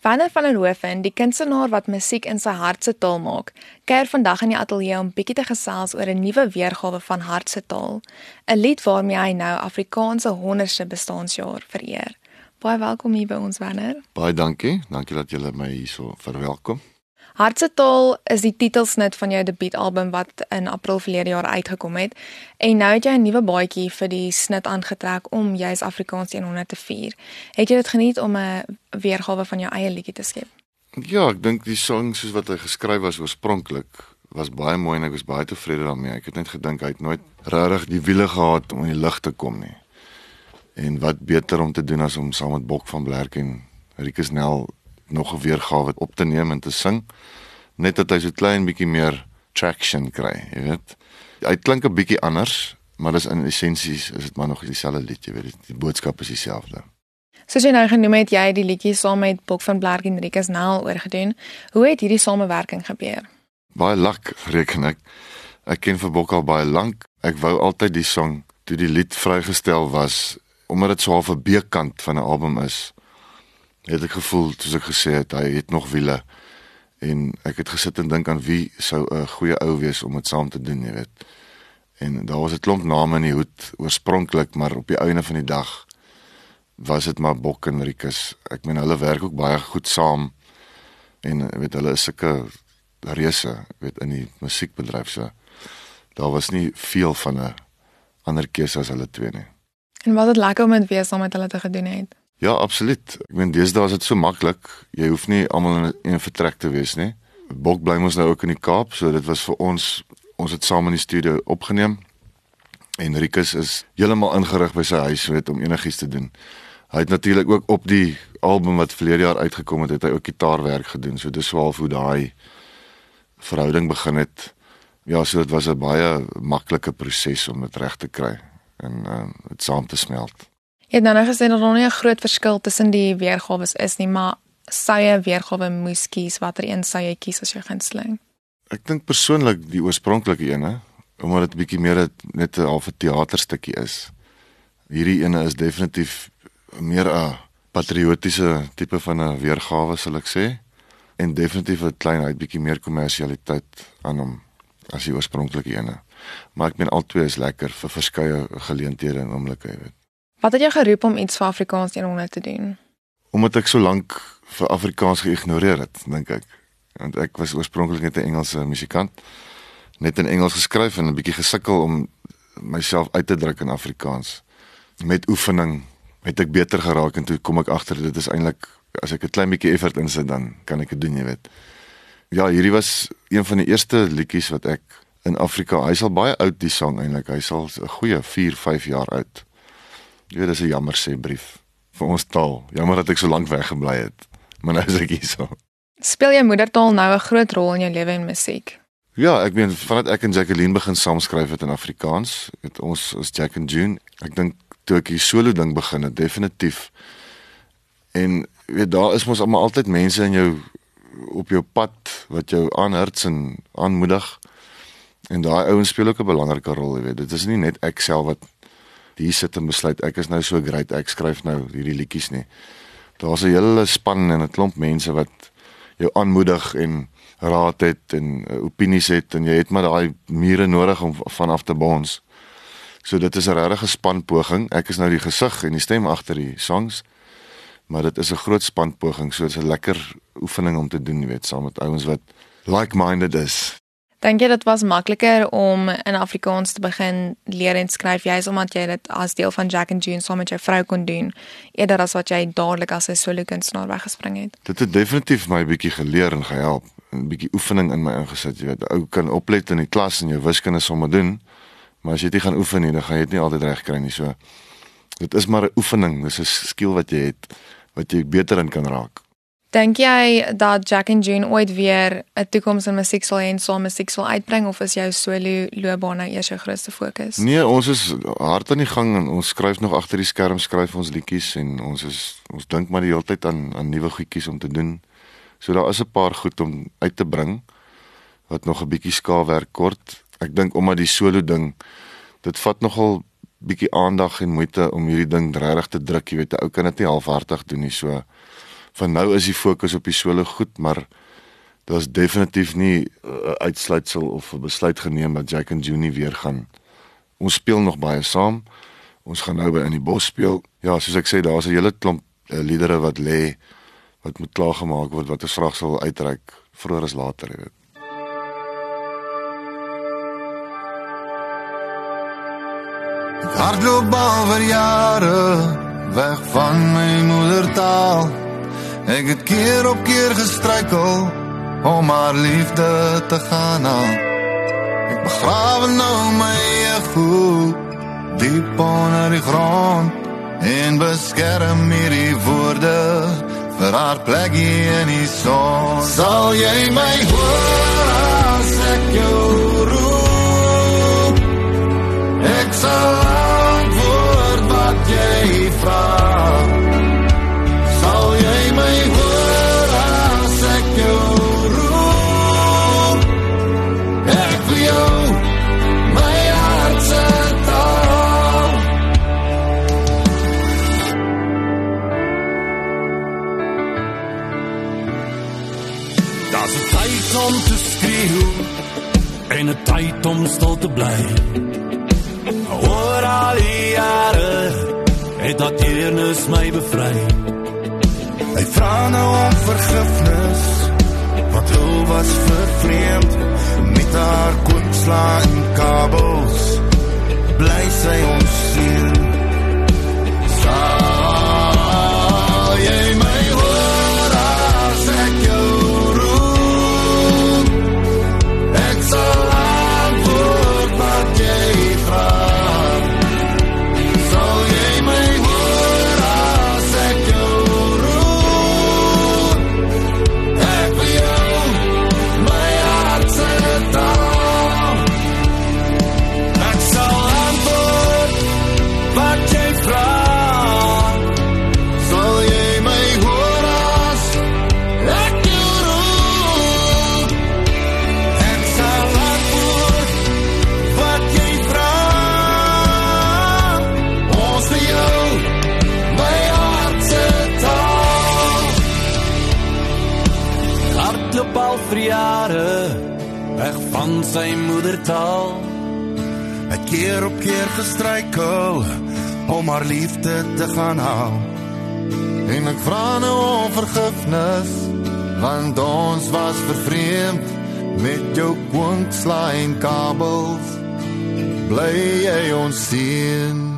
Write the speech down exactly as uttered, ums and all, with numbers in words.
Werner van der Hoeven, die kunstenaar wat musiek in sy hart se taal maak, kuier vandag in die ateljee om bietjie te gesels oor 'n nuwe weergawe van Hart se taal, 'n lied waarmee hy nou Afrikaanse honderdste bestaanjaar vereer. Baie welkom hier by ons, Werner. Baie dankie, dankie dat julle my hierso verwelkom. Hart se taal is die titelsnit van jou debuutalbum wat in April verlede jaar uitgekom het, en nou het jy 'n nuwe baadjie vir die snit aangetrek om juis Afrikaans honderd te vier. Het jy dit geniet om 'n weergawe van jou eie liedjie te skep? Ja, ek dink die song soos wat hy geskryf was oorspronklik was baie mooi en ek was baie tevrede daarmee. Ek het net gedink hy het nooit regtig die wiele gehad om in die lig te kom nie. En wat beter om te doen as om saam met Bok van Blerk en Rikus Nel nog 'n weergawe op te neem en te sing, net dat hy so klein bietjie meer traction kry, jy weet. Hy klink 'n bietjie anders, maar dis in essensie is dit maar nog dieselfde lied, jy weet. Die boodskap is dieselfde. Soos jy nou genoem het, jy die liedjie saam met Bok van Blerk en Rikus Nel oorgedoen. Hoe het hierdie samewerking gebeur? Baie lak, reken ek. Ek ken vir Bok al baie lank. Ek wou altyd die song, toe die lied vrygestel was, omdat dit so half 'n B-kant van 'n album is, het ek gevoel, soos ek gesê het, hy het nog wiele, en ek het gesit en dink aan wie sou 'n goeie ou wees om dit saam te doen, jy weet. En daar was 'n klomp name in die hoed oorspronklik, maar op die einde van die dag was dit maar Bok en Rikus. Ek meen hulle werk ook baie goed saam, en weet hulle is sulke reuse, weet, in die musiekbedryf, so daar was nie veel van 'n ander keuse as hulle twee nie. En was dit lekker om dit weer saam met hulle te gedoen het? Ja, absoluut. Ek meen deesdae is dit so maklik. Jy hoef nie almal in 'n vertrek te wees nie. Bok bly mos nou ook in die Kaap, so dit was vir ons, ons het saam in die studio opgeneem. En Rikus is heeltemal ingerig by sy huis, weet, om enigiets te doen. Hy het natuurlik ook op die album wat verlede jaar uitgekom het, het hy ook gitaarwerk gedoen. So dis half hoe daai verhouding begin het. Ja, so dit was 'n baie maklike proses om dit reg te kry en uh, dit saam te smelt. Jy het nou nou gesê dat daar nie 'n groot verskil tussen die weergawe is nie, maar sou jy 'n weergawe moes kies, watter een sou jy kies as jy gunsteling? Ek dink persoonlik die oorspronklike ene, omdat dit bietjie meer net 'n half 'n teaterstukkie is. Hierdie ene is definitief meer 'n patriotiese tipe van 'n weergawe, sal ek sê, en definitief 'n kleinheid bietjie meer kommersialiteit aan hom as die oorspronklike ene. Maar ek meen al twee is lekker vir verskeie geleenthede en oomblikke, jy weet. Wat het jou geroep om iets vir Afrikaans honderd te doen? Omdat ek so lank vir Afrikaans geïgnoreer het, dink ek. Want ek was oorspronklik net 'n Engelse musikant, net in Engels geskryf en 'n bietjie gesukkel om myself uit te druk in Afrikaans. Met oefening het ek beter geraak en toe kom ek agter dit is eintlik, as ek 'n klein bietjie effort insit, dan kan ek dit doen, jy weet. Ja, hierdie was een van die eerste liedjies wat ek in Afrika, hy sal baie oud die song eintlik, hy sal 'n goeie vier, vyf jaar oud. Jy weet, dis 'n jammer sê brief vir ons taal. Jammer dat ek so lank weggebly het, maar nou is ek hier so. Speel jou moedertaal nou 'n groot rol in jou lewe en musiek? Ja, ek meen, vandat ek en Jacqueline begin saamskryf het in Afrikaans, het ons as Jack and June, ek dink toe ek die solo ding begin het, definitief. En weet, daar is mos almal altyd mense in jou, op jou pad, wat jou aanhurts en aanmoedig, en daai ouens speel ook 'n belangrike rol, jy weet. Dit is nie net ek self wat hier sit en besluit, ek is nou so great, ek skryf nou hierdie liedjies nie. Daar's 'n hele span en 'n klomp mense wat jou aanmoedig en raad het en uh, opinies het, en jy het maar daai mure nodig om vanaf te bons. So dit is 'n regte spanpoging. Ek is nou die gesig en die stem agter die songs, maar dit is 'n groot spanpoging, so dit is 'n lekker oefening om te doen, jy weet, saam met ouens wat like-minded is. Dink jy dit was makliker om in Afrikaans te begin leer en skryf, juis omdat jy dit as deel van Jack and June saam met jou vrou kon doen, eerder as wat jy dadelik as 'n solo kunstenaar weggespring het? Dit het definitief my 'n bietjie geleer en gehelp, 'n bietjie oefening in my ingesit, jy weet. Ou kan oplet in die klas en jou wiskunde somme doen, maar as jy dit gaan oefen nie, dan gaan jy dit nie altyd reg kry nie, so. Dit is maar 'n oefening, dis 'n skill wat jy het, wat jy beter in kan raak. Dink jy dat Jack and June ooit weer 'n toekoms in musiek sal hê en saam musiek sal uitbring, of is jou solo loopbaan nou eers jou grootste fokus? Nee, ons is hard aan die gang en ons skryf nog agter die skerm, skryf ons liedjies en ons is ons dink maar die hele tyd aan aan nuwe goedjies om te doen. So daar is 'n paar goed om uit te bring wat nog 'n bietjie skaafwerk kort. Ek dink omdat die solo ding, dit vat nogal bietjie aandag en moeite om hierdie ding regtig te druk, jy weet, 'n ou kan dit nie halfhartig doen nie, so van nou is die fokus op die solo goed, maar daar's definitief nie 'n uitsluitsel of 'n besluit geneem dat Jack and June nie weer gaan. Ons speel nog baie saam. Ons gaan nou by In die Bos speel. Ja, soos ek sê, daar's 'n hele klomp uh, liedere wat lê, wat moet klaargemaak word, wat ons graag sal uitreik vroeër as later, jy weet. Ek hardloop al vir jare weg van my moedertaal. Ek het keer op keer gestruikel om haar liefde te gaan haal. Ek begrawe nou my ego diep onder die grond en beskerm hierdie woorde vir haar plekkie in die son. Sal jy my hoor as ek jou roep? Ek sal antwoord wat jy vraag. Sal jy my hoor as ek jou roep? Ek wil jou my hart se taal. Daar's 'n tyd om te skreeu en 'n tyd om stil te bly. Oor al die jare het dat deernis my bevry. Hy vra nou om vergifnis, wat hul was vervreemd, met haar koopsla en kabels, bly sy ons sien. Sal jy my hoor as ek jou roep? Ek sal antwoord wat jy vraag. Sal jy my hoor as ek jou roep? Ek wil jou my hart se taal. Ek sal antwoord wat jy vraag. Sal jy my hoor as ek jou roep? Ek sal antwoord wat jy vraag. Ons vir jou my hart se taal. Hardloop al vir jare weg van sy moedertaal. Ek keer op keer gestruikel om haar liefde te gaan haal. En ek vra nou om vergifnis, want ons was vervreemd met jou kwinksla en kabels. Bly jy ons sien?